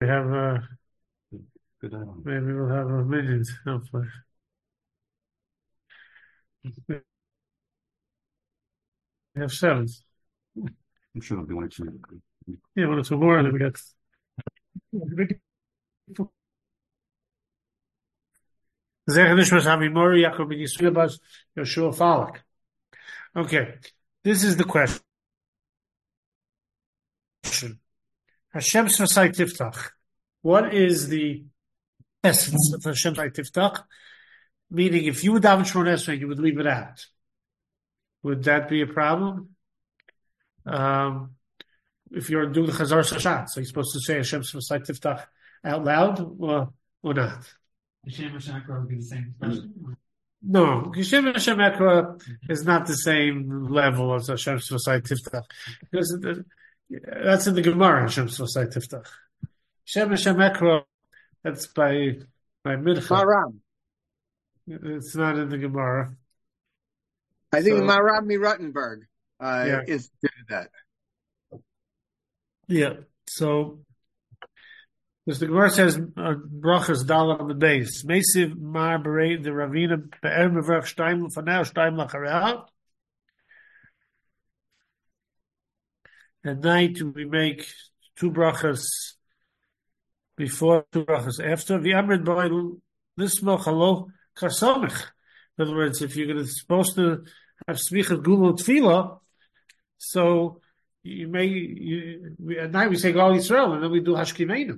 We have Good idea. maybe we'll have a minute, hopefully. We have seven. I'm sure it'll be one or two. Yeah, one or two more, and then we got. Okay, this is the question. Hashem Svasai Tiftach. What is the essence of Hashem Svasai Tiftach? Meaning, if you would daven Shemon Esrei, you would leave it out. Would that be a problem? If you're doing the Chazar Sashat, so you're supposed to say Hashem Svasai Tiftach out loud, or not? Hashem Shakra would be the same expression. No, Hashem Hashem Ekra is not the same level as Hashem Svasai Tiftach. Because that's in the Gemara, Hashem Svasai Tiftach. Hashem Hashem Ekra, that's by Mincha. Maram. It's not in the Gemara. I think Maram Rottenberg instituted that. Yeah, so because the Gemara says brachas dal on the base. Mesiv mar berei the Ravina be'er mevrach shtaim l'fanei shtaim lacharei. At night we make two brachas before, two brachas after. V'amrid b'ay lismoch halo kasomich. In other words, if you're supposed to have smichas gula tefillah, so at night we say Gal Yisrael, and then we do Hashkiveinu.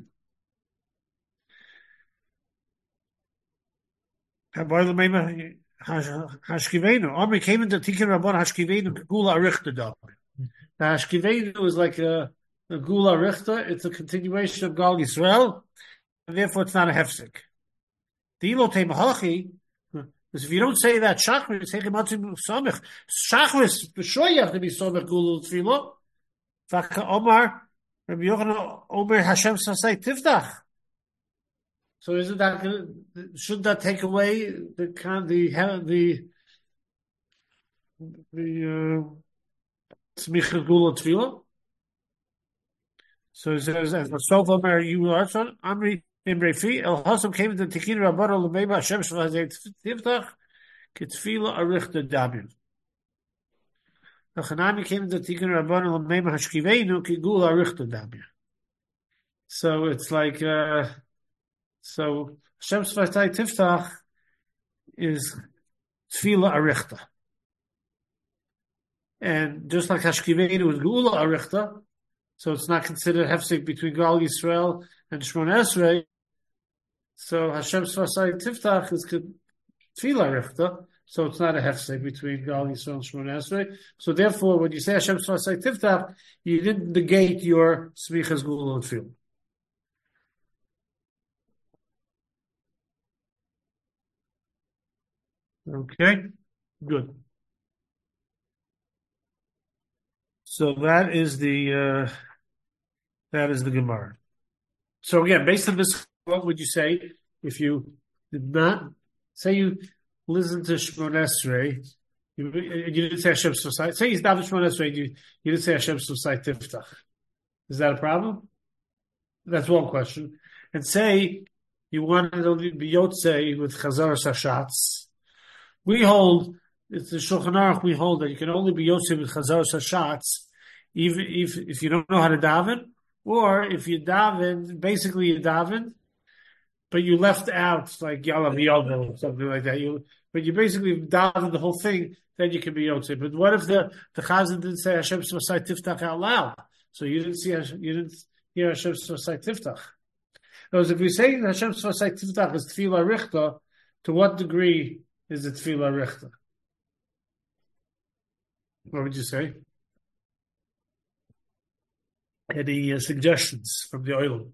Hashkiveinu. Omri came into Tikkun Rabban Hashkiveinu Gula Arichta dog. The Hashkiveinu is like a Gula Arichta. It's a continuation of Gal Yisrael, and therefore it's not a hefsek. The Ilo Tei Mahalachi, because if you don't say that Shachris, take him out to Samech. Shachris, for sure you have to be Samech Gula Tefillah. Vaka Omar, Rabbi Yochanan Omer Hashem Sasai Tiftach. So isn't that should that take away the Smicha Gula Tefillah? So it says, as Sofa Mer you are son, Amri Imrefi, El Hasam came into Tikkun Rabban Lemeba Hashem Sasai Tiftach, Ketfila Arichta Dabim. The Chanami came into Tikkun Rabban Lemeba Hashkiveinu Kigula Arichta Dabim. So it's like so Hashem Svatay Tiftach is Tfila Arichta. And just like Hashkiveinu is Gula Arichta, so it's not considered hefsek between Gal Yisrael and Shemon Esrei. So Hashem Svatay Tiftach is Tfila Arichta, so it's not a hefsek between Gal Yisrael and Shemon Esrei. So therefore, when you say Hashem Svatay Tiftach, you didn't negate your Smichas Gula and Tfila. Okay, good. So that is the Gemara. So again, based on this, what would you say if you did not say you listened to Shemon Esrei? You didn't say Hashem Sosai. Say he's not Shemon Esrei. You didn't say Hashem Sosai Tiftach. Is that a problem? That's one question. And say you wanted to be Yotzei with Chazar Sashatz. We hold, it's the Shulchan Aruch, we hold that you can only be Yosef with Chazar Sashatz even if you don't know how to daven, or if you daven, basically you daven, but you left out like Yalav Yalvel or something like that. But you basically daven the whole thing, then you can be Yosef. But what if the Chazan didn't say Hashem Smasai Tiftach out loud? So you didn't hear Hashem Smasai Tiftach. Because if we say Hashem Smasai Tiftach is Tefillah Richta, to what degree is it Tefillah Richta? What would you say? Any suggestions from the oil?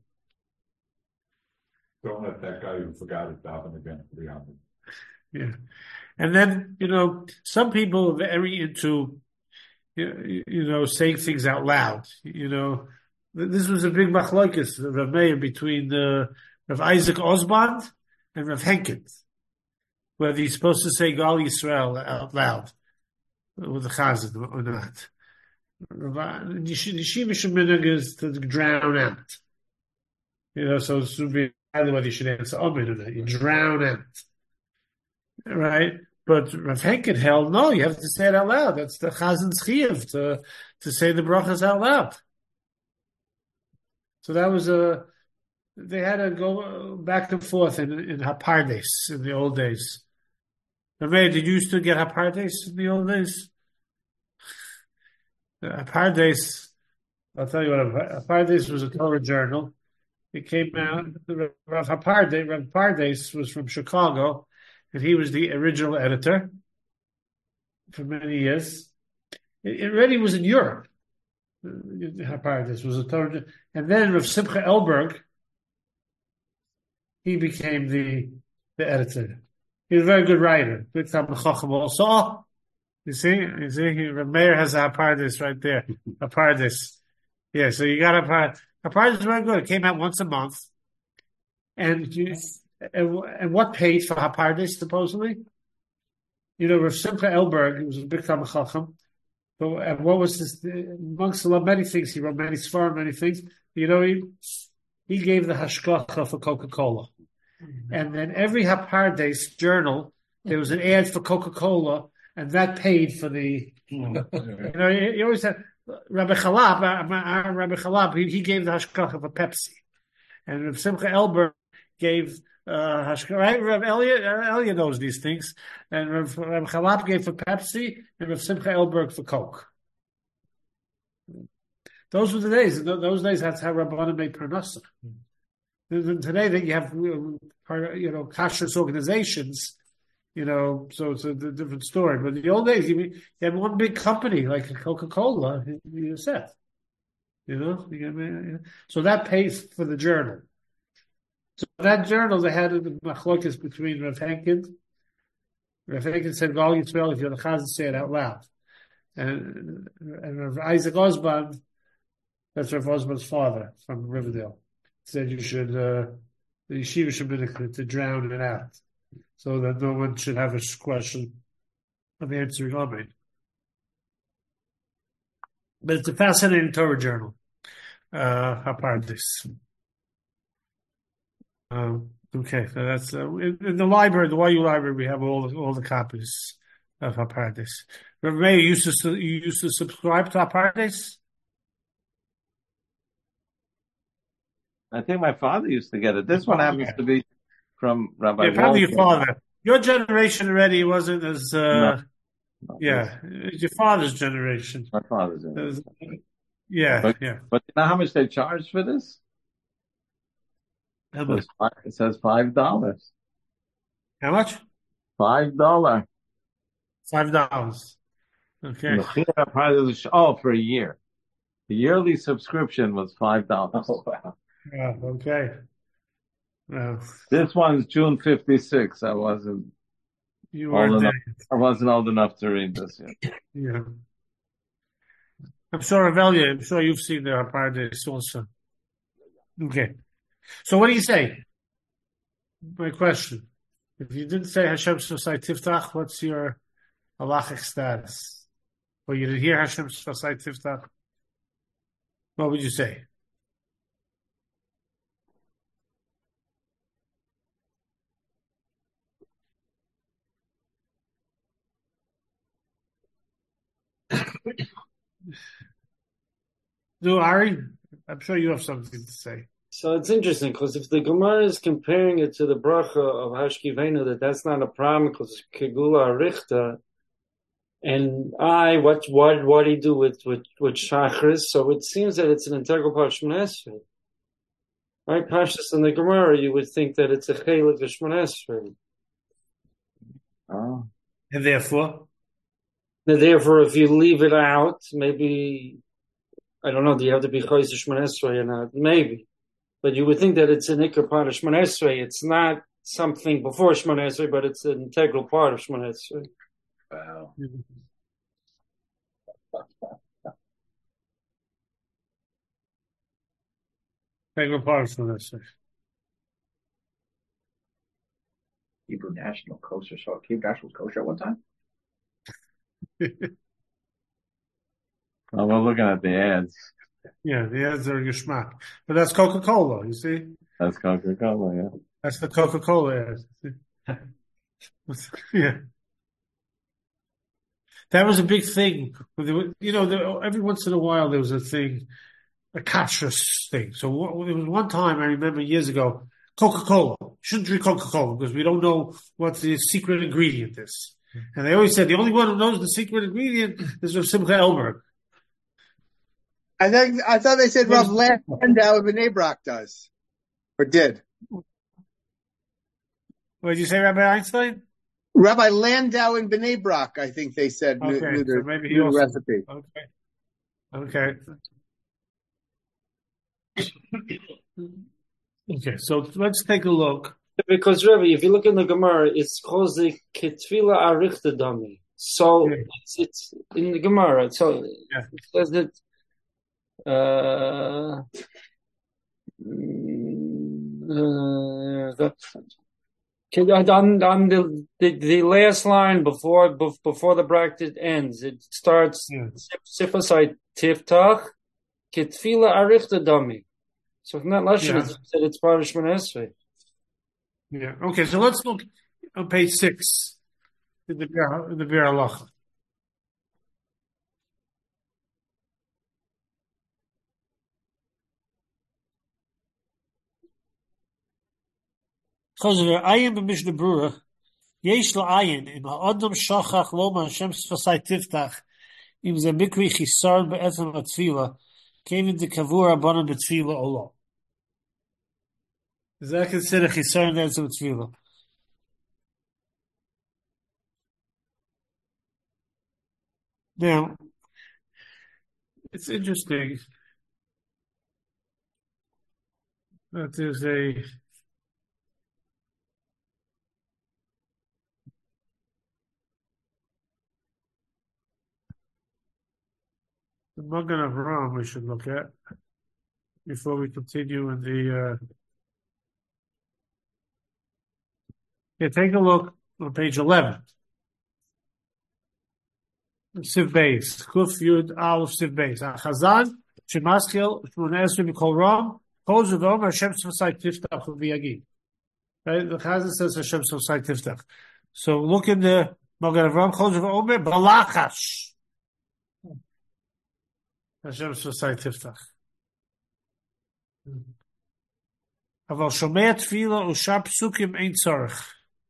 Don't let that guy who forgot it daven again for the honor. Yeah. And then, some people are very into, saying things out loud. This was a big machlokes, Rav Meir, between Rav Isaac Osband and Rav Henkin, whether he's supposed to say Gal Yisrael out loud with the chazan or not. Yeshiva Sheminag is to drown out. So it's be highly what you should answer. You drown out, right? But Rav Henkin held, no, you have to say it out loud. That's the Chazin's chiyuv to say the brachas out loud. So that was they had to go back and forth in Hapardes in the old days. Rameir, did you used to get Hapardes in the old days? Hapardes, I'll tell you what, Hapardes was a Torah journal. It came out, Rav Hapardes was from Chicago, and he was the original editor for many years. It already was in Europe. Hapardes was a Torah, and then Rav Simcha Elberg, he became the editor. He was a very good writer. Big time Chacham also. You see, Rav Meir has a Hapardes right there. Hapardes. Yeah, so you got Hapardes is very good. It came out once a month. And what paid for Hapardes, supposedly? Rav Simcha Elberg, he was a big time Chacham. And what was this? Amongst many things, he wrote many svarim, many things. He gave the hashgacha for Coca-Cola. And then every Hapardes journal, there was an ad for Coca-Cola, and that paid for the, you always had, Rabbi Chalab, he gave the hashgacha for Pepsi. And Rav Simcha Elberg gave, hashgacha, right? Rav Elia knows these things. And Rav Chalab gave for Pepsi, and Rav Simcha Elberg for Coke. Those were the days. In those days, that's how Rabbanim made parnasa. Today, that you have, kashrus organizations, so it's a different story. But in the old days, you had one big company like Coca-Cola, you're set. So that pays for the journal. So that journal, they had the machlokas between Rav Henkin. Rav Henkin said, "Gal Yisrael, if you're the chazan, say it out loud." And Rav Isaac Osband, that's Rav Osband's father from Riverdale, said you should, the yeshiva should be to drown it out, so that no one should have a question of answering Amen. But it's a fascinating Torah journal. Hapardes. Okay, so that's in the library, the YU library. We have all the copies of Hapardes. Remember, you used to subscribe to Hapardes. I think my father used to get it. This one happens to be from Rabbi. Yeah, probably your father. Your generation already wasn't as. No, it's your father's generation. My father's generation. Yeah, but, yeah. But you know how much they charge for this? How much? It says $5. How much? $5. $5. Okay. For a year. The yearly subscription was $5. Oh, wow. Yeah, okay. Well, this one's June 56. I wasn't old enough to read this yet. Yeah. I'm sure you've seen the Hapardes also. Okay. So what do you say? My question. If you didn't say Hashem Shosai Tiftach, what's your halachic status? Or you didn't hear Hashem Shosai Tiftach? What would you say? Do Ari? I'm sure you have something to say. So it's interesting because if the Gemara is comparing it to the bracha of Hashkivenu, that's not a problem because it's Kegula Arichta. And what do you do with Shachris? So it seems that it's an integral part of Shemon Esrei. Right? Pashtus in the Gemara, you would think that it's a Chelik of Shemon Esrei. Oh. And therefore? Therefore, if you leave it out, maybe, I don't know, do you have to be Chayz Shemon Esrei or not? Maybe. But you would think that it's an Ikar part of Shemon Esrei. It's not something before Shemon Esrei, but it's an integral part of Shemon Esrei. Wow. Integral part of Shemon Esrei. Hebrew National Kosher. So Hebrew National Kosher at one time? Well, we're looking at the ads. Yeah, the ads are geschmack. But that's Coca-Cola, you see? That's Coca-Cola, yeah. That's the Coca-Cola. Yeah. That was a big thing. Every once in a while there was a thing, a kashrus thing. So there was one time I remember years ago, Coca-Cola. Shouldn't drink Coca-Cola because we don't know what the secret ingredient is. And they always said the only one who knows the secret ingredient is Rav Simcha Elberg. I thought they said Rav Landau of Bnei Brak does, or did. What did you say, Rabbi Einstein? Rabbi Landau in Bnei Brak, I think they said Okay, knew so maybe he the also, recipe. Okay. Okay, so let's take a look. Because Rebbe, if you look in the Gemara, it's called the Ketvila Arichta Dami. So it's in the Gemara. So it says that on the last line before the bracket ends, it starts Sifasai Tiftach Ketvila Arichta Dami. So from that lesson, it said it's part of Shemona Esrei. Yeah. Okay. So let's look on page 6 in the Bir Halacha. Because ayin b'mishnah berurah, yesh la'ayin im ha'adam shachach lo man Hashem sfasai tiftach im ze mikri chisar be'etzem atfila came into kavur abanon betfila olo. Is that considered chisar be'etzem atfila? Now, it's interesting that there's the Magen Avraham we should look at before we continue in the take a look on page 11. Siv Beis, Kuf Yud Aleph Siv Beis. Chazan Shemaschil Shmona Esrei Mikol Ram Kol Zedom Hashem Sfasai Tiftach V'Yagid. Right, the Chazan says Hashem Sfasai Tiftach. So look in the Magen Avraham Kol Zedom Balachash. Hashem Sfasai Tiftach. Aval Shomei Tefila Ushar Psukim Ein Tzorich.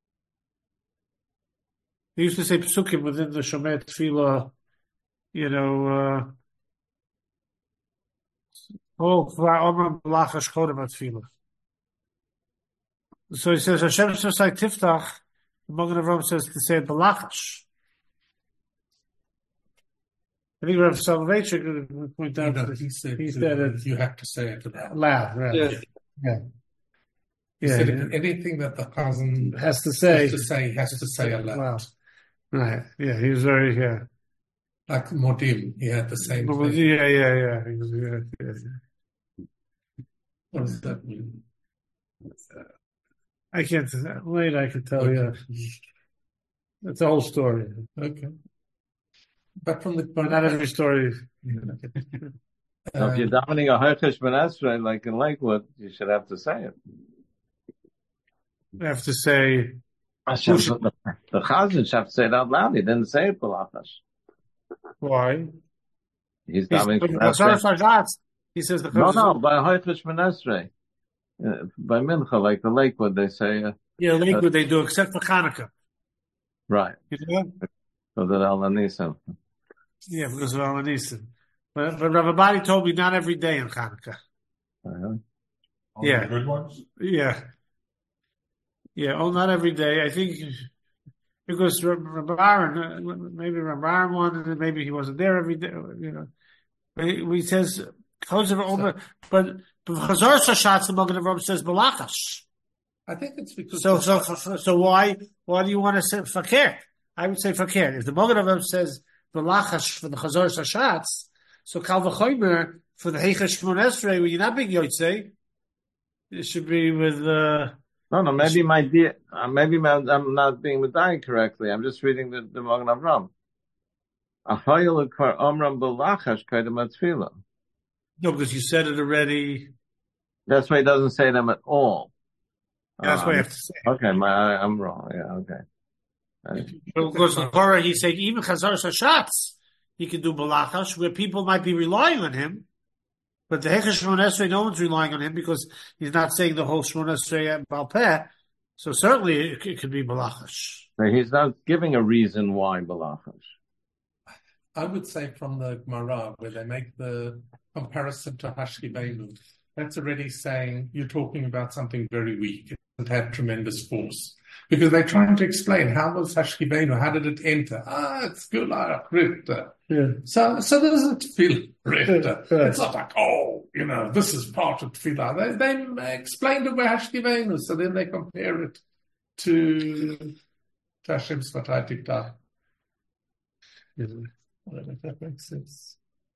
They used to say psukim within the Shomei Tefila, so he says Hashem Sfasai Tiftach. The Magen Avraham says to say it b'lachash. I think Rav Soloveitchik would point out that he said it, you have to say it loud, right? Yeah. He said anything that the Chazan has to say aloud. Wow. Right. Yeah, he was very like Modim, he had the same thing. Yeah. What does that mean? I can't wait, I can tell you. It's a whole story. Okay. But not every story. So if you're davening a Harkesh Benesrei, like in Lakewood, you should have to say it. You have to say the Chazan should have to say it out loud. He didn't say it b'lachash. Why? He's davening he says the No, by Harkesh Benesrei. By Mincha, like the Lakewood, they say Lakewood they do, except for Hanukkah. Right. So that Al-Anisim. Yeah, because of Al-Anisim. But Rav Abadi told me not every day in Hanukkah. Yeah. Good ones? Yeah. Not every day. I think because Rav Aaron, maybe Rav Aaron wanted it, maybe he wasn't there every day, He says, but Chazar Sashatz, the Magen Avraham says, Balachash. I think it's because... So why do you want to say Fakir? I would say Fakir. If the Magen Avraham says Balachash for the Chazar Sashatz, so Kal V'chomer for the Heichash Shmona Esrei, when you're not big Yotzei, it should be with No, maybe I'm not being medayik correctly. I'm just reading the Magen Avraham. Ahoyel Kar Omram Balachash Kaidem Atfila. No, because you said it already. That's why he doesn't say them at all. That's what I have to say. Okay, I'm wrong. Yeah, okay. Because the Torah, he said, even Chazar Shashatz, he could do Balachash, where people might be relying on him. But the Hechesh Shmon Esrei, no one's relying on him because he's not saying the whole Shmon Esrei at Balpeh. So certainly it could be Balachash. So he's not giving a reason why Balachash. I would say from the Gemara, where they make the comparison to Hashkivenu, that's already saying you're talking about something very weak. It hasn't had tremendous force. Because they're trying to explain how was Hashkivenu, how did it enter? It's Gula Richter. Yeah. So there's a Tefillah Richter. It's not like, this is part of Tefillah. They explained it by Hashkivenu, so then they compare it to Hashem's Fatay Tikdah. I don't know if that makes sense.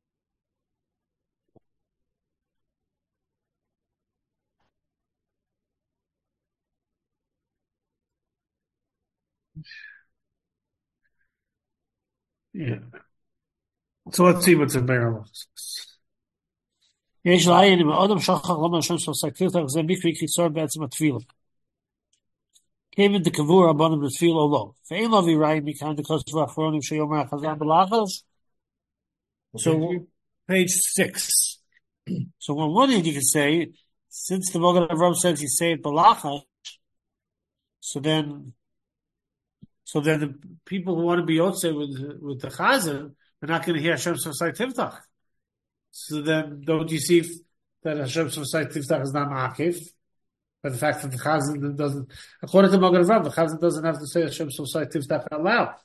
Yeah. So let's see what's in there. יש לעיין אם האדם שכח למה השם של סקרתך זה מקרי קיצור בעצם התפילה. כיוון דקבור רבנו בתפילה או לא. ואין לו ויראי מכאן דכתוב האחרונים שיאמר החזן בלחש. So page 6. So on one hand you can say, since the Magen Avraham says you say it balachash, so then the people who want to be Yotzei with the Chazan, they're not going to hear Hashem Sosai Tivtach. So then, don't you see that Hashem Sosai Tivtach is not Ma'akiv? But the fact that the Chazan doesn't, according to Magen Avraham, the Chazan doesn't have to say Hashem Sosai Tivtach out loud.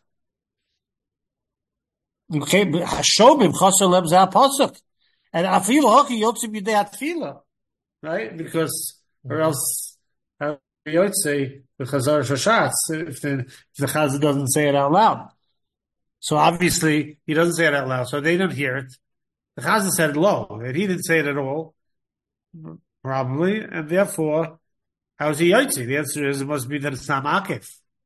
Okay, but Hashomim Chosar Lem Zeh HaPasuk. And Afilu Hoki Yotzei B'dei HaTfilah. Right? Because, or else, Yotzei, the Chazar Shashatz, if the Chazan doesn't say it out loud. So obviously, he doesn't say it out loud, so they don't hear it. The Chazan said it low, and he didn't say it at all, probably, and therefore, how is he Yotzei? The answer is, it must be that it's not Ma'akif.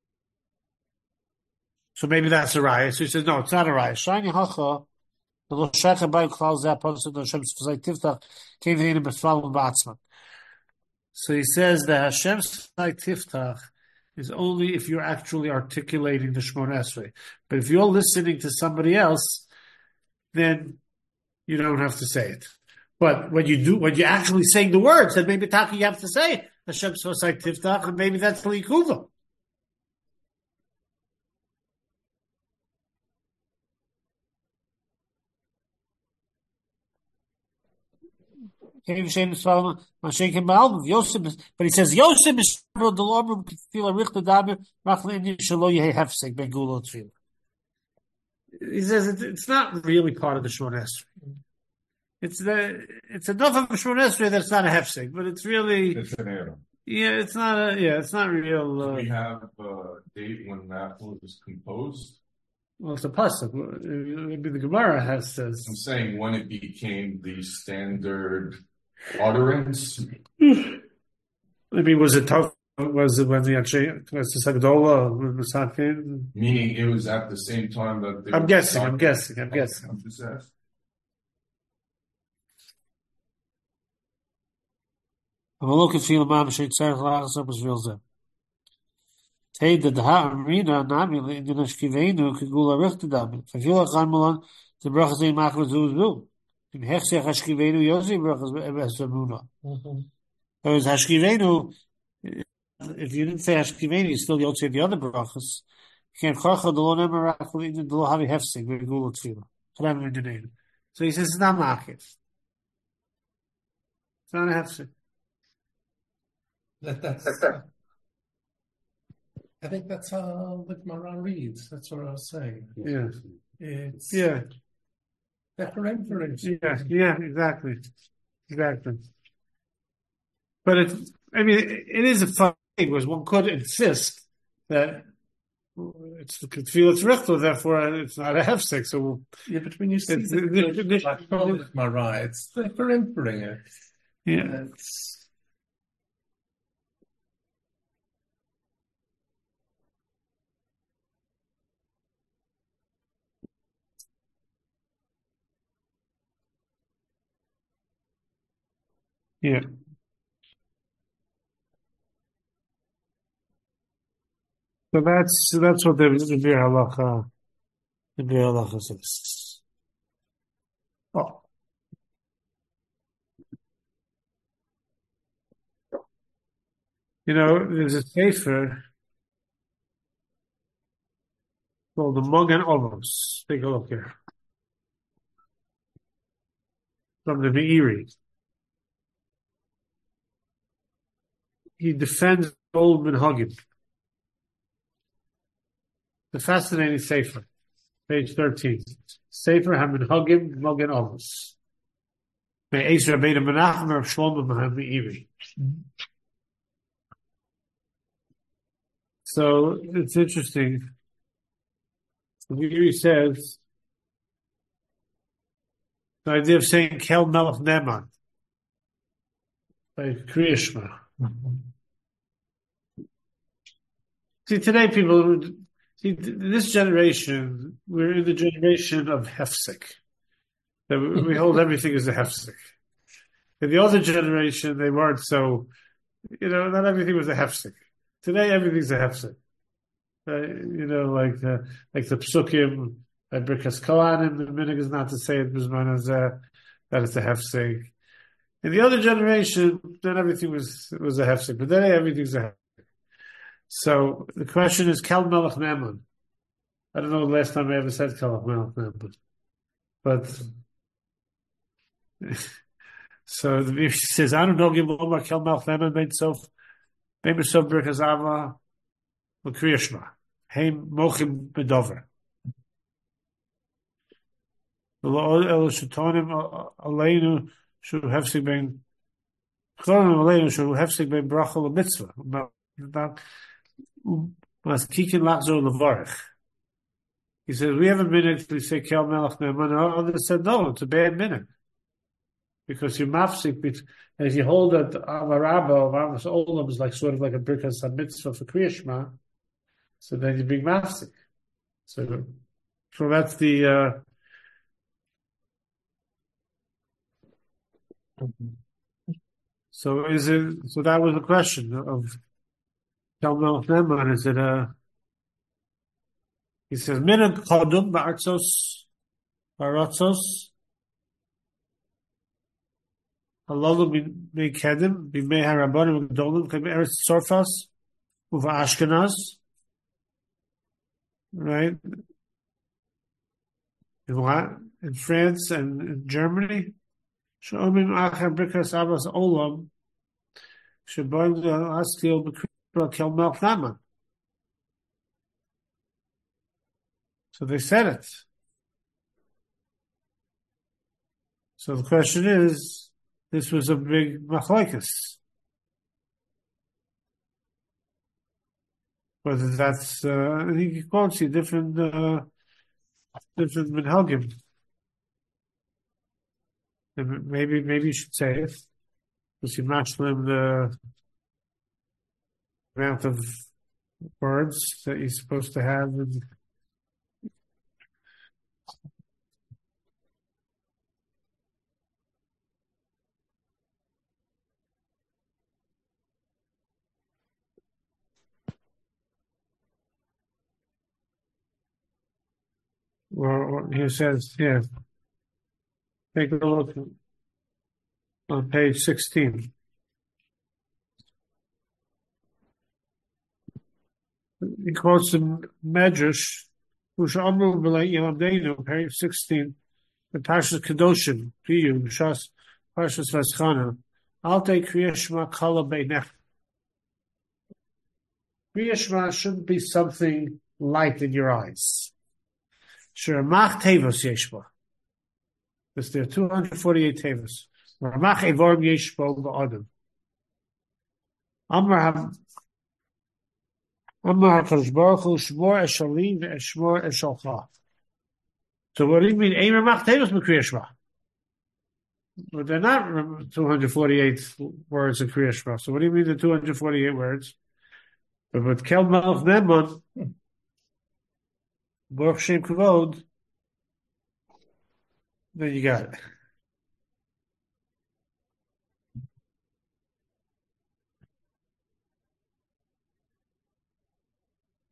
So maybe that's a raya. So he says, no, it's not a raya. Shani Hacha, the Lo Shecha Bayu Klal Zeh HaPasuk, the Hashem Sosai Tivtach, came to him in B'Tfalum B'Atzman. So he says that Hashem's Tiftach is only if you're actually articulating the Shmon Esrei. But if you're listening to somebody else, then you don't have to say it. But when you're actually saying the words, then maybe Taki you have to say Hashem's Tiftach, and maybe that's Likuva. But he says Yosef is the Lord feel a richter daber machlein shelo yehi hefsek ben gulo tefillah. He says it's not really part of the Shmon Esrei. It's enough of a Shmon Esrei that it's not a hefsek, but it's really It's an error. Yeah, it's not real. Do we have a date when that was composed? Well, it's a pasuk. Maybe the Gemara says. I'm saying when it became the standard utterance. Maybe was it tough? Was it when the Knesset Agdola was happening? Meaning it was at the same time that they I'm were guessing. talking. I'm just asking. I'm looking for the man who said lachas was real zeh. Tay the ha'amrina nami in the nashkivenu kigula richtadam. If you look on Milan, the brachas they make with zu. In hechsech hashkivenu yosi brachas esamuna. There was hashkivenu. If you didn't say hashkivenu, you still don't say the other brachas. You can't chachad the lo nemerach the lo havi hefsek kigula tefillah. Chadam in the name. So he says it's not makif. It's not a hefsek. I think that's how the Gemara reads. That's what I was saying. Yeah. It's Yeah. reference. Yeah, exactly. But it is a fun thing because one could insist that it's the Tfilas Richter, therefore it's not a hefsek. So Yeah, but when you see the Gemara, it's referring it. yeah. Yeah. So that's what the Bir Halacha says. Oh. There's a sefer called the Mogen Olos. Take a look here. From the Meiri. He defends old Minhagim. The fascinating sefer. Page 13. Sefer HaMinhagim Mogen Olos. May Eis Rabbeinu Menachem Rav Shlomo Meiri. So it's interesting. The Meiri says the idea of saying Kel Melech Neman by Kriya Shema. See, today this generation, we're in the generation of hefsek. We hold everything as a hefsek. In the older generation, they weren't so, not everything was a hefsek. Today, everything's a hefsek. Like the psukim, like Birkas Kohanim, the minhag is not to say it b'zman hazeh, that it's a hefsek. In the other generation, then everything was a hefsek. But today, everything's a hefsek. So the question is, Kel Melech Neman. I don't know the last time I ever said Kel Melech Neman. But so the Meiri says, I don't know, give Omar Kel Melech Neman, Ben Sof Birkas Ava, Kriya Shema. Heim Mochim Bedover. El Shatonim Aleinu Shu Hefsik Ben Chronim Aleinu Shu Hefsik Ben Brachol Mitzvah. He said, we have a minute to say Kel Melech Neman. Others said, no, it's a bad minute. Because you're mafsik, and if you hold that Amarabba of Amos Olam is sort of like a Birkas HaMitzvah for Kriya Shema, so then you're being mafsik. So that's the so that was the question of Kel Melech Neman. Is it he says, Minhag Chodum Ba'artzos Ba'aratzos Halalu B'mei Kedim B'mei HaRabbanim G'dolim K'mei Eretz Tzorfas Uva Ashkenaz, right? In France and in Germany, Sh'omim Acher Birkas Abbas Olam Sh'boim L'Askil B'Kriya Kel Melech Neman. So they said it. So the question is, this was a big machlokes. Whether that's, I think you can't see different minhagim. And maybe you should say it, because you match them the amount of words that you're supposed to have. Well, he says, yeah, take a look on page 16. He quotes the Medrash, which Amru B'lei Yamdeinu, page 16, the Parshas Kedoshim, Piyu, Shas, Parshas Vaschana, Alte Kriya Shema Kala Beinech. Kriya Shema shouldn't be something light in your eyes. Ramach Tevos Yeshba. Because there are 248 Tevos. Ramach Evorim Yeshba Ba'adam. Amar HaKadosh Baruch Hu Shmor Eshalim Eshmor Eshalcha. So what do you mean? Ein Ramach Tevos B'Kriya Shema. But they're not 248 words in Kriya Shema. So what do you mean the 248 words? But with Kel Melech Neman, Baruch Shem Kavod, then you got it.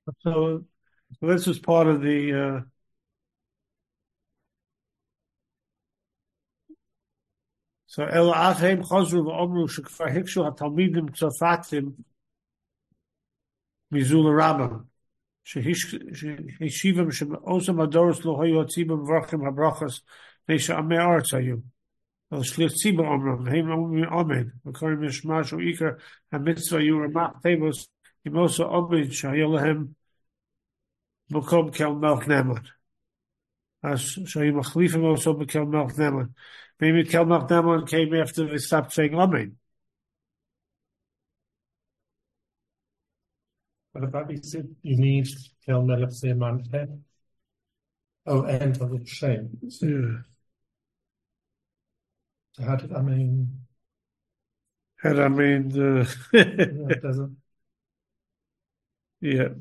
So this was part of the. So El Avhem Chazru v'Omru Shekfar Hikshu HaTalmidim Tzofatim Mizul Rabbah Shehishivim She'osam Adoros Lo Hoyu Hatzibim Vrachim HaBrachas Neisha Amei Arts Hayu El Shlich Tzibah Omram Heim Omrim Amen V'Karim Yishma Shu Iker HaMitzvah Yu Ramach Tevos Imosa Omen Shahaya Lehem Mokom Kel Melch Neman Shayu Machlifim also Bekel Melch Neman. Maybe Kel Melch Neman came after they stopped saying Amen. What about he said you need Kel Melech Zeman? Oh, and of the shame. Yeah. So how did I mean? Had I mean, It doesn't. yeah.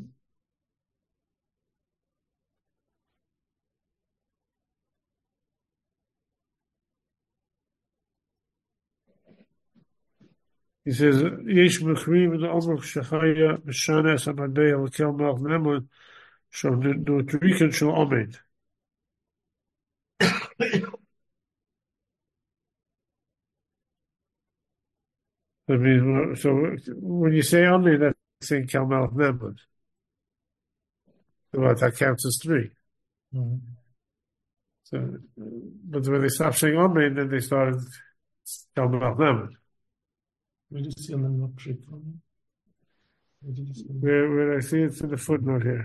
He says, Yesh Mechrim and Omrach Shechaya Mishana Samadei al Kel Melch Neman Shal Nutrikan Shal Amen. I mean, so when you say Amen, that's saying Kel Melch Neman. Well, that counts as three. Mm-hmm. So, but when they stopped saying Amen, then they started Kel Melch Neman. Where do you see on the notary? Where I see it's in the footnote here.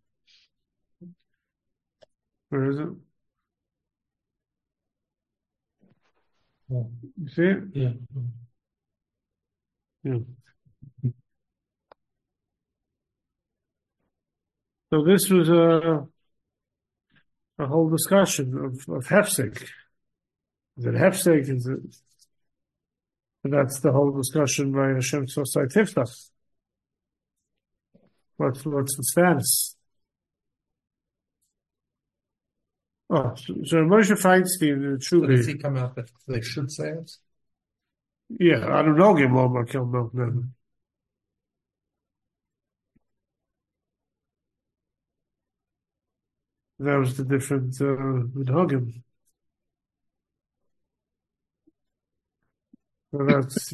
Where is it? Oh, You see it? yeah. Yeah. So this was a whole discussion of hefsek. Is it hefsek? Is it? And that's the whole discussion by Hashem Tzosai Tiftach. What's the status? Oh, so Moshe Feinstein, So does he truly, come out that they should say it? yeah, I don't know him more Kel Melch Neman. That was the different with Hogim. So that's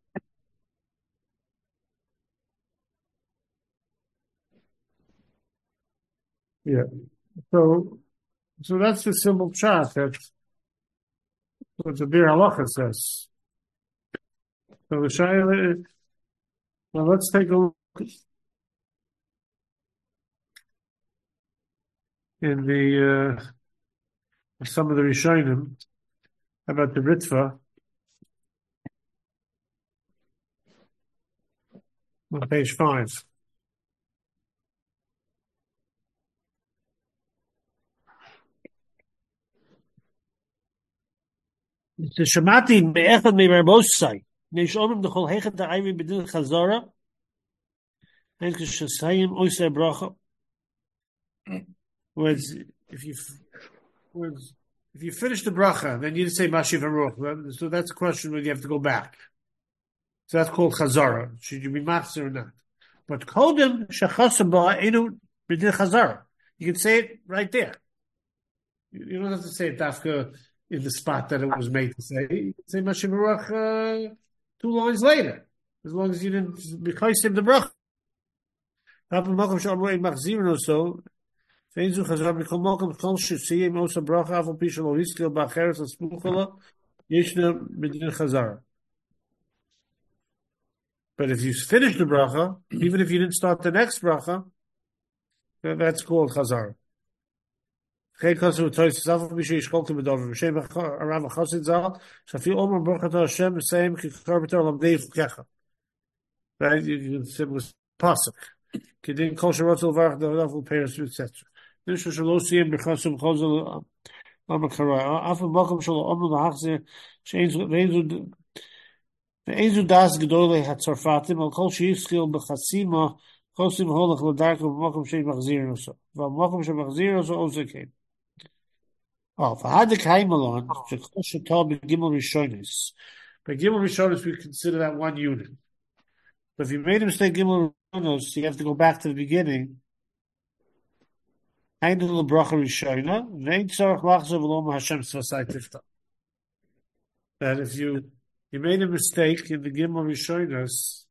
yeah. So that's the simple chart that what the Bir Halacha says. So the Shaila, now let's take a look in the some of the Rishonim about the Ritva on page 5. The Shemati be'echad me'arbosai. Neishomim d'chol hechet ha'ayvi b'din chazara. And k'shasayim oisei bracha. Whereas if you finish the bracha, then you didn't say Mashiv Haruch. So that's a question where you have to go back. So that's called chazara. Should you be machzor or not? But kodem shachasam ba'enu b'din chazara. You can say it right there. You don't have to say it dafka in the spot that it was made to say. You can say Mashiv Haruch 2 lines later, as long as you didn't b'chaysim the bracha. Hapam makom she'amru ein machzirin or so. Feinzu chazar b'kol makom kol she'tziyim osa bracha afal pi shelo hiskil ba'cheres asmuchala yeshna b'din chazara. But if you finish the bracha, even if you didn't start the next bracha, that's called chazara. Chay kasu tois zafal b'shei yishkolkim b'dovim b'shem arav achasid zal shafi omer bracha to Hashem b'seim kikar b'tor lamdei v'kecha. Right? You can say it was pasuk. Kedin kol sherotel varach d'avul peiros etc. This is shelo siyem b'chasum chazal amakara. Afal makom shelo omer l'hachzir she'enzu Ve'ezu das gedolei hatzarfatim al kol she'yifskil b'chasima chosim holach l'darka b'makom she'y machzirin oso. V'makom she'y machzirin oso ozekein. Oh, v'hadik haimalon she'chol she'tal b'gimel rishonis. By gimel rishonis we consider that one unit. But if you made a mistake gimel rishonis, you have to go back to the beginning Eindel bracha rishona, vein tzorach lachzav v'lo Hashem tzvasai tiftach. That if you made a mistake in the Gimel Rishonos,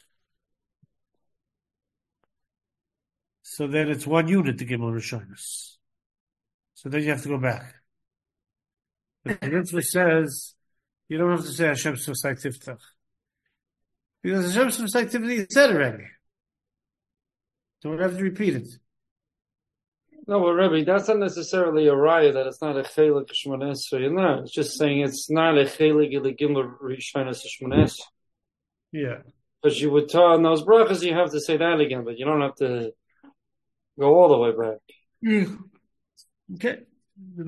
so then it's one unit, the Gimel Rishonos. So then you have to go back. The Ritva says, you don't have to say Hashem Tzvasai Tiftach. Because Hashem Tzvasai Tiftach is said already. Don't have to repeat it. No, but Rebbe, that's not necessarily a raya that it's not a chelik shmones esrei. No, it's just saying it's not a chelik in the gimel rishonos shmones. Yeah. Because you would tell on those brachas, you have to say that again, but you don't have to go all the way back. Okay. You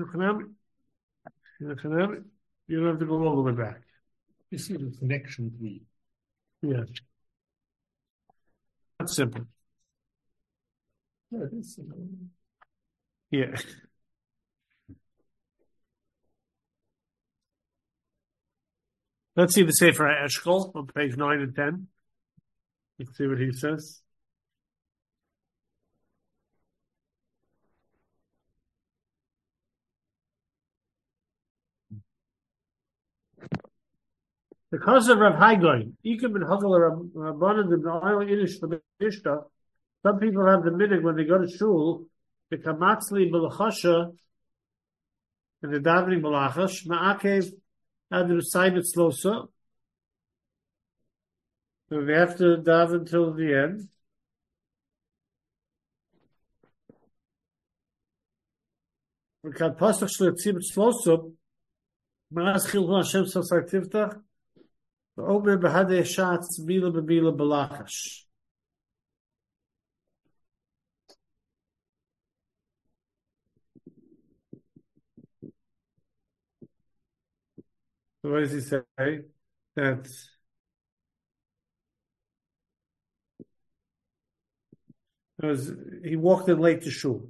don't have to go all the way back. You see the connection we. Yeah. That's simple. Yeah, it is. Yeah. Let's see the Sefer Eshkol on page 9 and 10. Let's see what he says. Because of Rav Haigoin, Ikim and Hagel Rabbanan and Oil Inish Ishta, some people have the minhag when they go to shul, the kamatzli b'lachasha, and the davening b'lachash, ma'akev ad recite slosa. So they have to daven till the end. V'kad pasach shletzim slosa, ma'aschil hu Hashem sasar tiftach, v'omer b'hadei shatz bila b'bila b'lachash. So what does he say? That he walked in late to shul.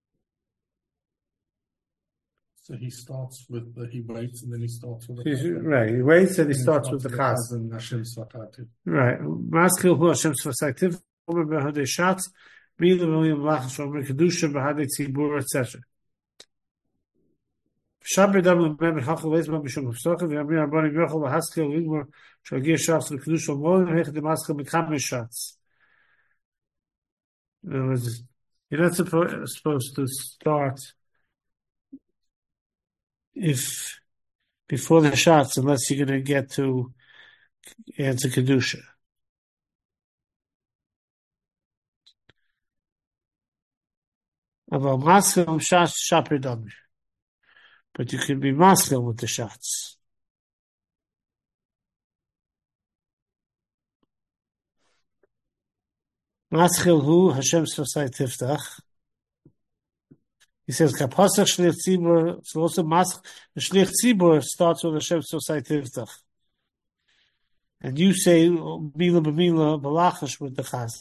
So he starts with he waits and then he starts with the right. He waits and he starts with the chaz. And Hashem Svatati. Right. Maskil hu Hashem Svatati. Omer behadei shatz. Bila v'lim lachas. Omer kedusha behadei tzibur, etc. Shabbat dam lemem hachal leizman b'shum hafsocha v'yamir abani v'yochel v'haskil v'igmor shagir shatz l'kedusha v'molim hech demaskil b'chamesh shatz. You're not supposed to start if before the shots unless you're going to get to answer kedusha. About maskil shots shaper dami, but you can be maskil with the shots. Maskil hu Hashem Sfasai Tiftach. He says, "Kapasach shlich tzibur." So also, mask shlich tzibur starts with Hashem Sfasai Tiftach, and you say mila b'mila b'lachash with the chaz.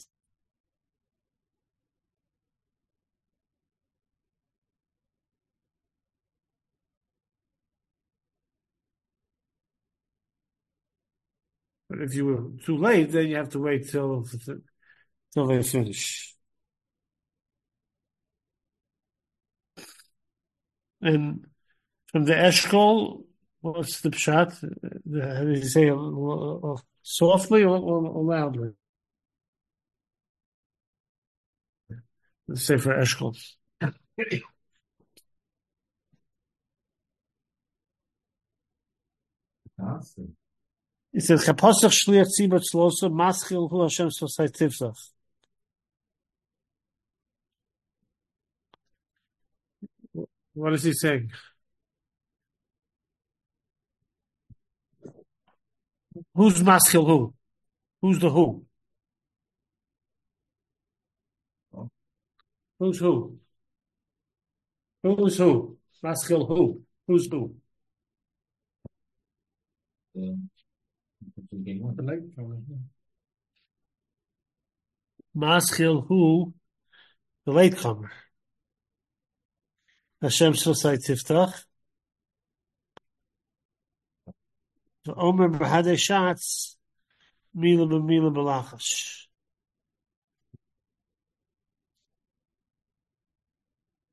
But if you were too late, then you have to wait till they finish. And from the Eshkol, what's the pshat? How do you say softly or loudly? Let's say for Eshkol. Awesome. It says, "Kapasach shliach tzibur tzlosa maschil hu Hashem sosai tivsach." What is he saying? Who's maschil who? Who's the who? Who's who? Who's who? Maschil who? Who's who? The late comer. Maschil who? The latecomer. Hashem Sosai Tiftach. Omer b'hadei shatz mila b'mila b'lachash.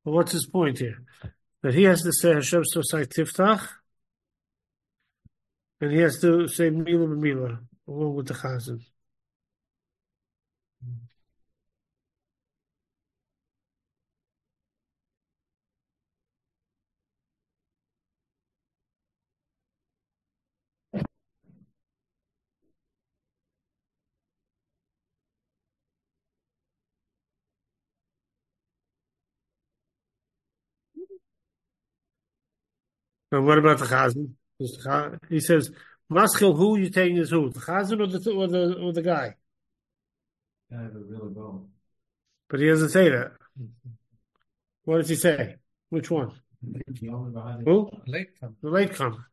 Well, what's his point here? That he has to say Hashem Sosai Tiftach, and he has to say Mila B'Mila, along with the Chazan. And what about the Chazan? He says, Maschil, who you taking is who? The Chazan or the guy? But he doesn't say that. What does he say? Which one? Who? Latecomer. The latecomer.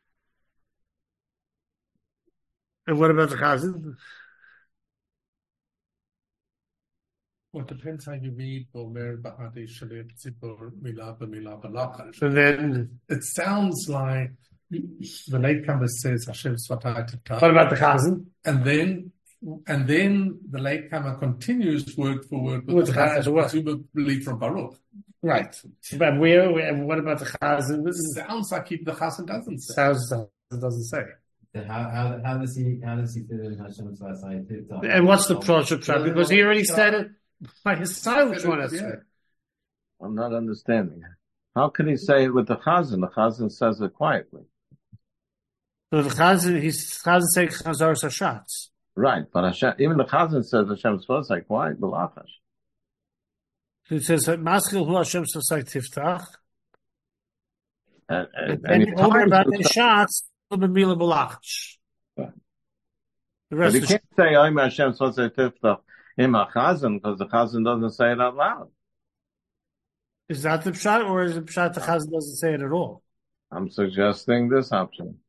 And what about the Chazan? Well, it depends how you read Omer Ba'adi Shalit Tzipor Mila B'Mila B'Lachash. And then, It sounds like the latecomer says Hashem Svatai Tiftach. what about the Chazan? And then the latecomer continues word for word With the the Chazan, what? presumably from Baruch. Right. But what about the Chazan? It sounds like the Chazan doesn't say. Sounds it doesn't say. How does he fit in Hashem's Vasai Tiftach? And what's the Pshat? Because he already said it by his silent one. Yeah. I'm not understanding. How can he say it with the Chazan? The Chazan says it quietly. So the Chazan saying Chazar Sashatz. Right, but Hashem, even the Chazan says Hashem's supposed to say quiet, B'Lachash. He says Maschil Hu Hashem Sosai Tiftach. And Over about the shots B'Mila B'Lachash. Right. The But rest he is can't say Omer Hashem supposed to say Tiftach in a Chazan because the Chazan doesn't say it out loud. Is that the Pshat, or is the Pshat the Chazan doesn't say it at all? I'm suggesting this option.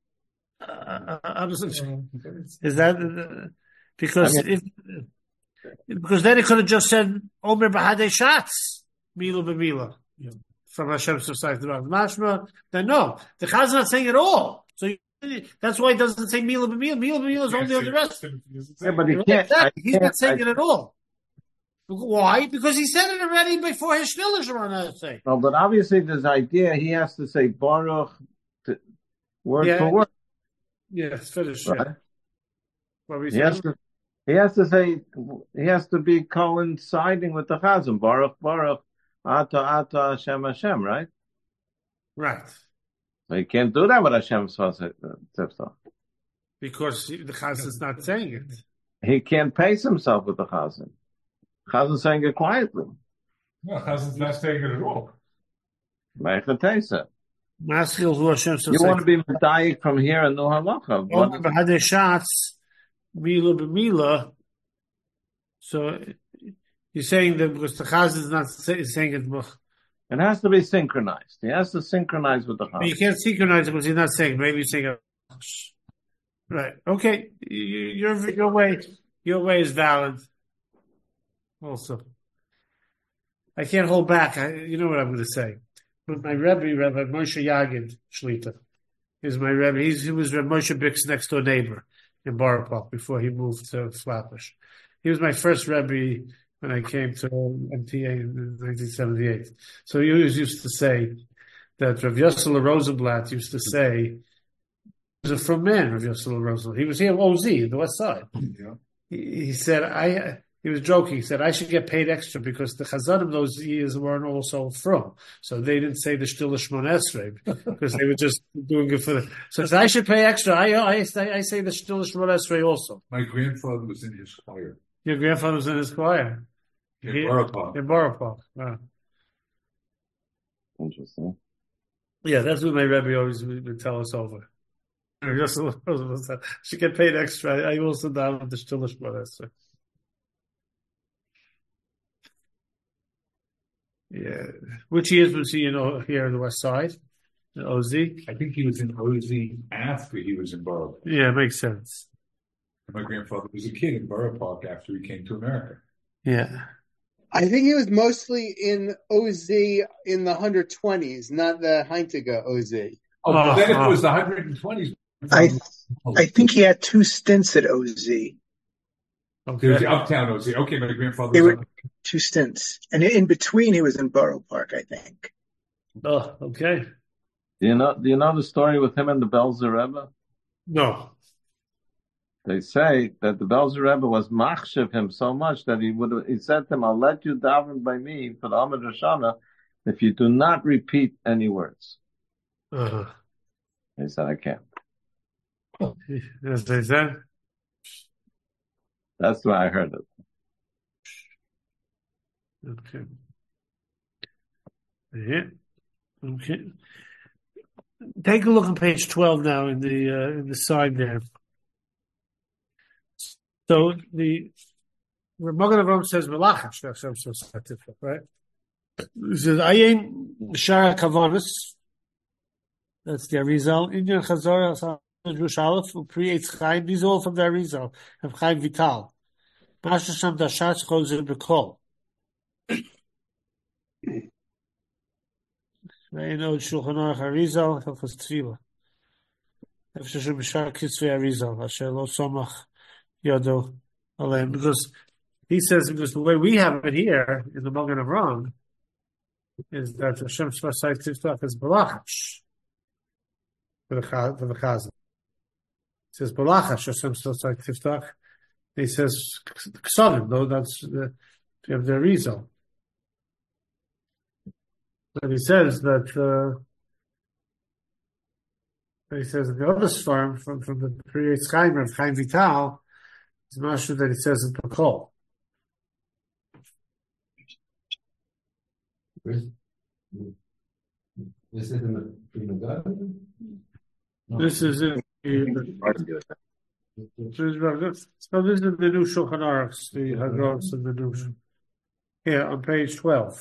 Is that because because then it could have just said Omer B'Hadei Shatz Mila B'Mila from Hashem's society. Mashma, then no, the Chazan not saying it all. So that's why it doesn't say Mila B'Mila. Mila B'Mila is only on the rest. Yeah, but he can't. Exactly. He's not saying it at all. Why? Because he said it already before his Shnilash on that thing. No, but obviously this idea he has to say Baruch word for word. Yeah, it's finished. Right? Yeah. What were you saying? He has to be coinciding with the Chazan. Baruch, Baruch, Ata, Hashem, Hashem, right? Right. So he can't do that with Hashem's Tiftach. Because the Chazan is not saying it. He can't pace himself with the Chazan. Chazan's saying it quietly. No, Chazan's not saying it at all. Meichatesa. Maschil Hu Hashem You want to be medayik from here and no halacha. Omer B'Hadei Shatz Mila B'Mila. So you're saying that because the Chazan is not saying it. It has to be synchronized. He has to synchronize with the Chazan. You can't synchronize it because he's not saying. Maybe you're saying it. Right. Okay. Your way is valid. Also, I can't hold back. You know what I'm going to say. But my Rabbi Moshe Yagid Shlita, is my Rebbe. He was Reb Moshe Bick's next door neighbor in Borough Park before he moved to Flatbush. He was my first Rebbe when I came to MTA in 1978. So he always used to say that Rav Yossel Rosenblatt used to say, he was a from man, Rav Yossel Rosenblatt. He was here in OZ, the West Side. Yeah. He said, he was joking. He said, I should get paid extra because the Chazanim those years weren't also from. So they didn't say the Shtil Shmon Esrei because they were just doing it for the. So I should pay extra. I say the Shtil Shmon Esrei also. My grandfather was in his choir. Your grandfather was in his choir? In Borough Park. In Borough Park. Wow. Interesting. Yeah, that's what my Rebbe always would tell us over. Should get paid extra. I also down with the Shtil Shmon Esrei. Yeah. Which years was he here in the West Side? In OZ? I think he was in OZ after he was in Borough Park. Yeah, makes sense. My grandfather was a kid in Borough Park after he came to America. Yeah. I think he was mostly in OZ in the 120s, not the Heintiga OZ. Then it was the 120s. I think he had 2 stints at OZ. There was Okay. the Uptown OC. Okay, my grandfather They was were on. 2 stints, and in between he was in Borough Park, I think. Oh, okay. Do you know the story with him and the Belzer Rebbe? No. They say that the Belzer Rebbe was machshav him so much that he said to him, "I'll let you daven by me for the Amud Roshana if you do not repeat any words." Uh-huh. He said, "I can't." As they said. That's why I heard it. Okay. Yeah. Okay. Take a look on page 12 now in the side there. So the Magen Avraham says Melachash, right? He says Ayin Shara Kavanis. That's the Arizal. Indian Chazor Drush Aleph creates Chaim. These are all from the Arizal of Chaim Vital. Masha Sham Dashatz Chozer B'Kol. Ve'en Od Shulchan Aruch Arizal Hilchos Tefillah. Efshar Shem B'Shar Kitzvei Arizal Asher Lo Somach Yado Aleim. Because he says, because the way we have it here in the Magen Avraham is that Hashem Shvasai Tiftach is Balachash for the Chazan. It says Balachash Hashem Shvasai Tiftach. He says Ksavim, though that's you have the Arizal. But he says that he says in the other farm from the creates Chaim of Chaim Vital is Mashu that he says in Pakol. This is in the garden? No. This is in so this is the new Shulchan Aruch, the Hagros and the new here on page 12.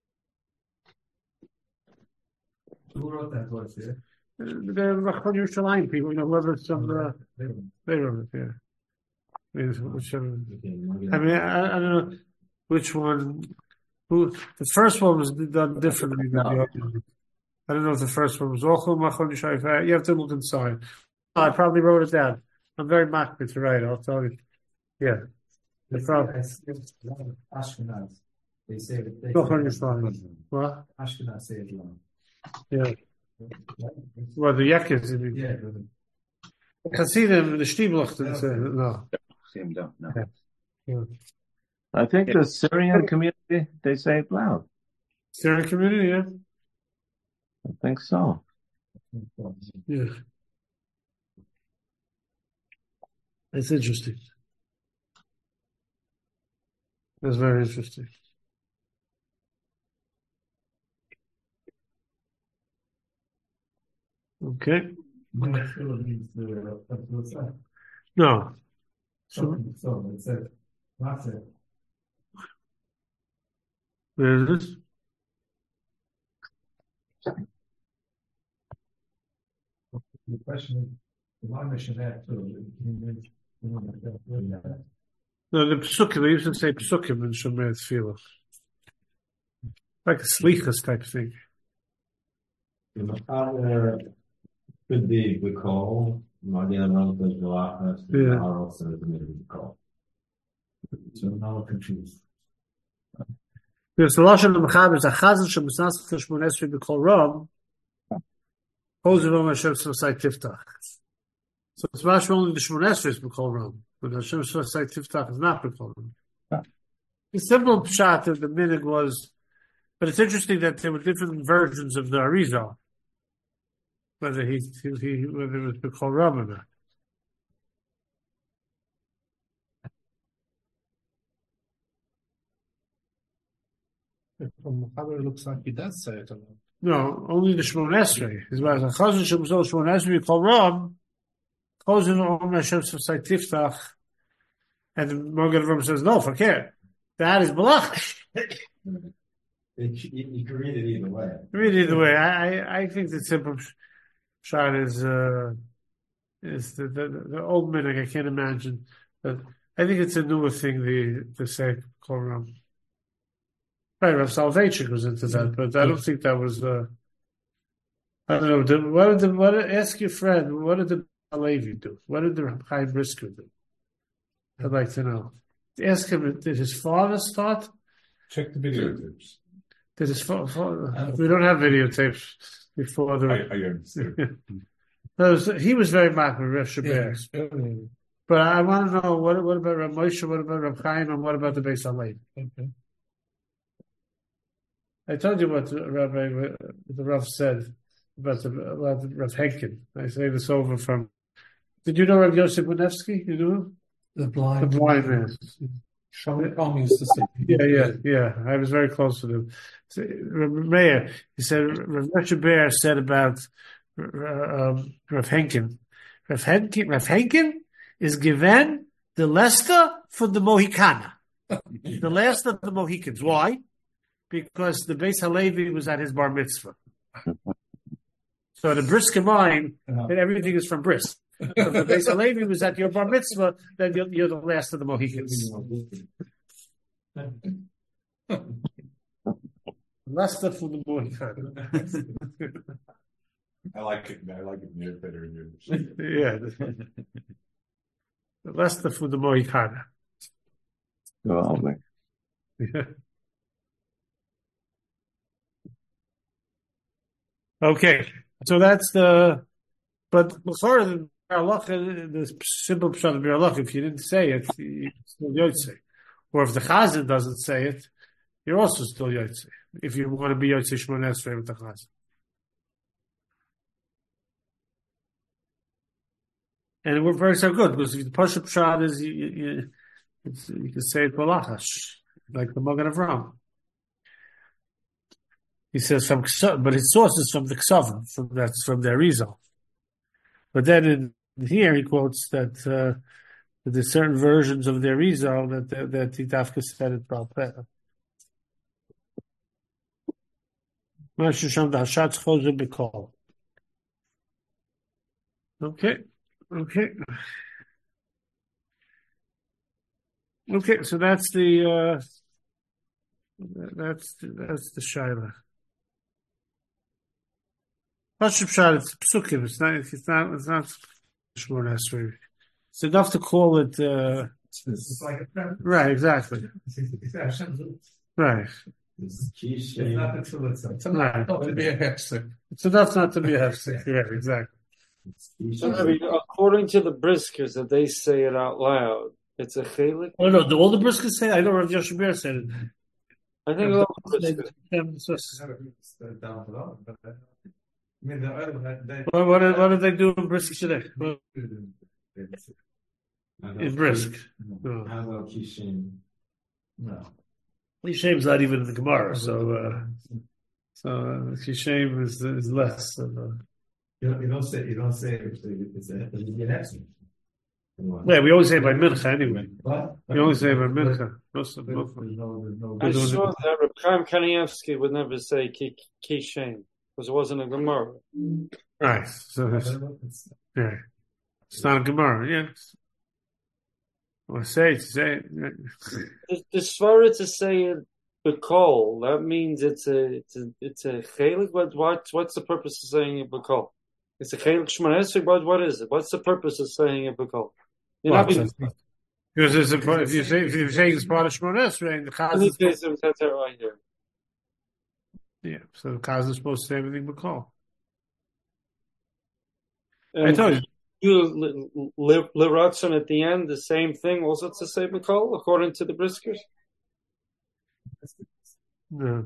Who wrote that verse here? The Rachman Yerushalayim people, whoever's from they wrote it here. Whichever. I mean, I don't know which one. Who the first one was done differently than the other. I don't know if the first one was Ochel Machon Yishayif. You have to look inside. I probably wrote it down. I'm very makbid to write. I'll tell you. Yeah. The problem. Ashkenaz. They say that Machon Yishayif. What? Ashkenaz say it wrong. Yeah. Well, the Yakis. Yeah. Chassidim, the Shtibloch didn't say no. Same don't. No. Yeah. I think the Syrian community, they say it loud. Syrian community, yeah. I think so. Yeah. It's interesting. That's very interesting. Okay. No. So it says, that's it. Where is this? The question is, why mission that too? No, the Psukim, they used to say Psukim in Shomer Tefillah. Like a slichas type thing. The Machaber could be B'Kol, Magen Avraham says B'Lachas, and Yeah. Maharal says B'Kol. So now we're confused. There's the Lashon of Mechaber is a Chazan Shemusnas Cheshmon Esrei B'Kol Ram. Hozevom Hashem Shvasai Tiftach. So it's much only the Shemon Esrei is B'Kol Ram, but Hashem Shvasai Tiftach is not B'Kol Ram. The simple pshat of the minig was, but it's interesting that there were different versions of the Arizal, whether whether it was B'Kol Ram or not. From Machaber, it looks like he does say it a lot. No, only the Shemon Esrei. It's about the Chazan Shemusnas Shemon Esrei B'Kol Ram. Chazan Om Hashem Shvasai Tiftach. And the Magen Avraham says, no, forget. That is Balach. You can read it either way. Read it either way. I think the simple shot is the old minhag. I can't imagine, but I think it's a newer thing to say Koram. Right, Rav Soloveitchik was into that, but I don't think that was. I don't know. Ask your friend. What did the Levi do? What did the Chaim Brisker do? I'd like to know. Ask him, did his father start? Check the videotapes. Did his father? We don't have videotapes before the. I understand. He was very mad with Rav Shaber. But I want to know what about Rav Moshe, what about Rav Chaim, and what about the Beis Halevi? Okay. I told you what the Rav said about Rav Henkin. I say this over from. Did you know Rav Yosef Bonevsky? You know The blind man. Shalom Palm used to say. Yeah. I was very close to him. Rav Meir, he said Rav Moshe Ber said about Rav Henkin. Rav Henkin is given the Lester for the Mohicana. The last of the Mohicans. Why? Because the Beis Halevi was at his bar mitzvah. So the Brisker mind, and everything is from Brisk. So if the Beis Halevi was at your bar mitzvah, then you're the last of the Mohicans. Lester for the Mohicana. I like it near better than yours. Yeah. The Lester for the Mohicana. Yeah. Okay, so that's but before the simple pshat of Biur Halacha, if you didn't say it, you're still Yotzei. Or if the Chazan doesn't say it, you're also still Yotzei. If you want to be Yotzei Shmoneh Esrei with the Chazan. And we're very so good, because if the Pashup pshat is, you can say it Balachash, like the Magen Avraham. He says but his source is from the Ksavim, from their Arizal. But then in here he quotes that there's certain versions of their Arizal that the Dafka said it Baal Peh. Okay, so that's the Shaila. Pashup pshat, it's psukim. It's not Shmoneh Esrei. It's enough to call it. It's like a friend. Right, exactly. Right. It's not the tefillah. It's enough not to be a hefsek. It's enough not to be a hefsek. Yeah, exactly. So, according to the Briskers, that they say it out loud, it's a chelik. Oh no, do all the Briskers say? I know Rav Yosef Ber said it. I think all the Briskers. What did they do in Brisk today? In Brisk. How about Kishim? No. Kishame's not even in the Gemara, so Kishem is less than. You don't say it's an accident. Yeah, we always say by Mincha anyway. What? We always say by Mincha. I saw that Reb Chaim Kanievsky would never say Kishem because it wasn't a Gemara. Right. So yeah, it's not a Gemara. Yeah. Well, say it. The Svara to say it B'kol, that means it's a chelik. What's the purpose of saying it B'kol? It's a chelik Shmoneh Esrei. What is it? What's the purpose of saying it B'kol? Because if you're saying it's part of Shmoneh Esrei, and the Chaz right here. Yeah, so the Chaz is supposed to say everything B'kol. I told you. You Liratzon at the end, the same thing, also to say B'kol, according to the Briskers? No.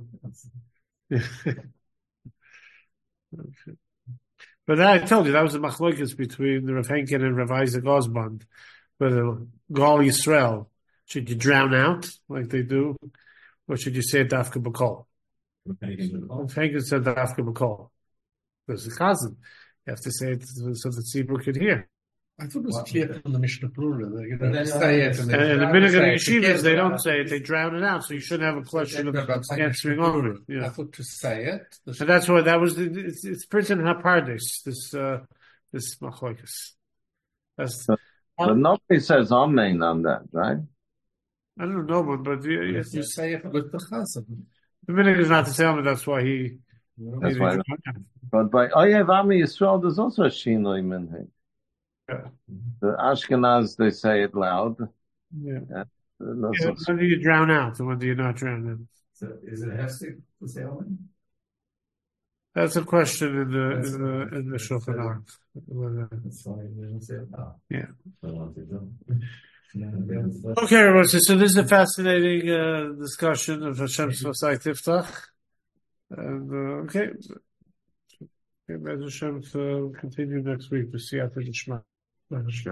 But I told you that was the machlokes between the Rav Henkin and Rav Isaac Osband. But Gal Yisrael, should you drown out like they do, or should you say Dafka B'kol? Rav Henkin said Dafka B'kol. There's a chazan. You have to say it so that Tzibur could hear. I thought it was clear from the Mishnah Brura. They're going to say it. And the minute of the yeshivas, they don't say it, they drown it out, so you shouldn't have a question of answering over it. Yeah. I thought to say it. And that's why that was, it's printed in Hapardes, this machlokes. But nobody says amen on that, right? I don't know, but You say it with the chazan. the minute is not to say amen, that's why he. That's why. But by Oyev Ami Yisrael, there's also a Shinoi Minhag. Yeah. The Ashkenaz, they say it loud. Yeah. When do you drown out and when do you not drown out? So is it hefsek to say Omen? That's a question in the Shulchan Aruch. That's why we don't say it now. Yeah. So what to do? Okay, everyone. So this is a fascinating discussion of Hashem's Masai Tiftach. And okay, Hashem to continue next week to see after the Shema.